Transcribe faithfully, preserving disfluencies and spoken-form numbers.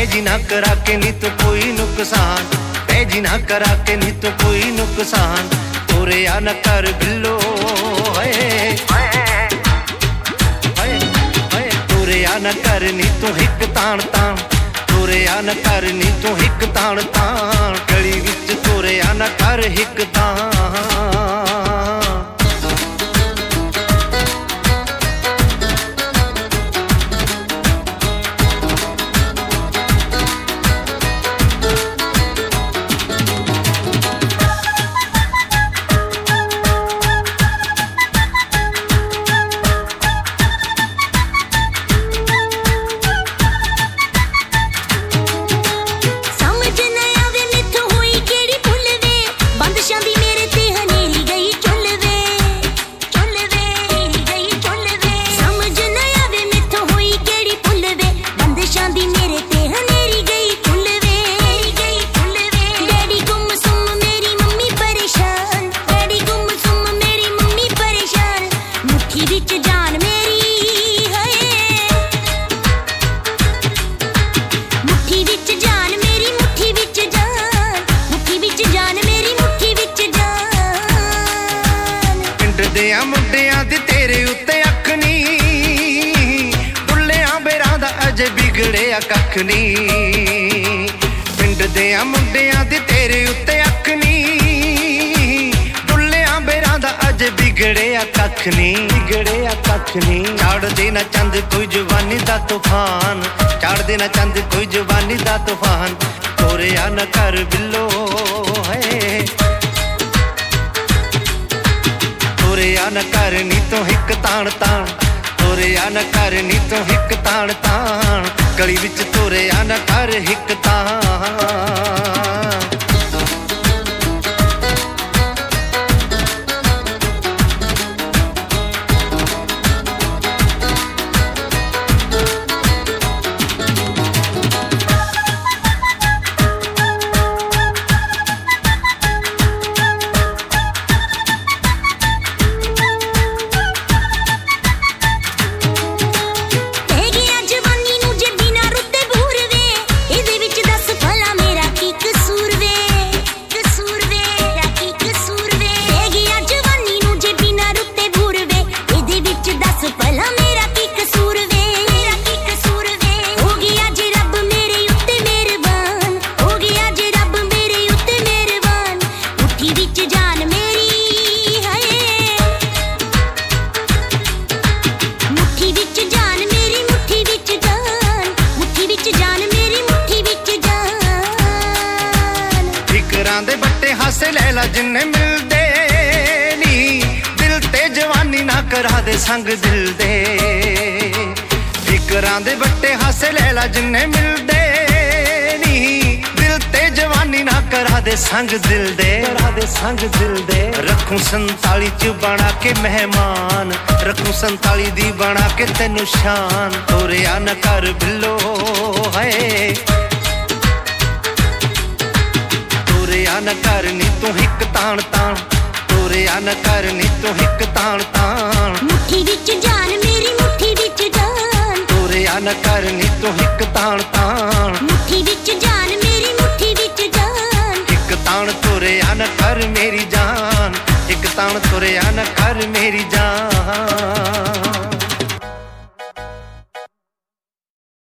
जी ना करा के नी तो कोई नुकसान, तै जी ना करा के नी तो कोई नुकसान। तोरे या न कर बिल्लो है, तोरे या न कर नी तू हिक तान तान, तोरे या न कर नी तू हिक तान तान। गली विच तोरे या न कर हिक तान। मुंडियां दी तेरे उत्ते अख नी, दुल्लियां बेरां दा अजे बिगड़िया कख नी। पिंड देयां मुंडियां दी तेरे उत्ते अख नी, दुल्लियां बेरां दा अजे बिगड़िया कख नी, बिगड़िया कख नी। चाड़ देना चंद कोई जवानी दा तूफान, चाड़ देना चंद कोई जवानी दा तूफान। तोरे या न कर बिल्लो है, तोरे या न कर नी तो हिक तान तान, तोरे या न कर नी तो हिक तान तान। गली विच तोरे या न कर हिक तान। दे बट्टे हासे लैला जिन्ने मिलदे नी, दिल ते जवानी ना करा दे संग दिल दे। फिकरां दे बट्टे हासे लैला जिन्ने मिलदे नी, दिल ते जवानी ना करा दे संग दिल दे, करा दे संग दिल दे। रखूं संताली च बना के मेहमान, रखूं संताली दी बना के तेनू शान। तोरे या न कर बिल्लो है, तोरे या न कर नी तू हिक तान तान, तोरे या न कर नी तू हिक तान तान। मुट्ठी विच जान मेरी मुट्ठी विच जान, तोरे या न कर नी तू हिक तान तान। मुट्ठी विच जान मेरी मुट्ठी विच जान। हिक तान तोरे या न कर मेरी जान, हिक तान तोरे या न कर मेरी जान।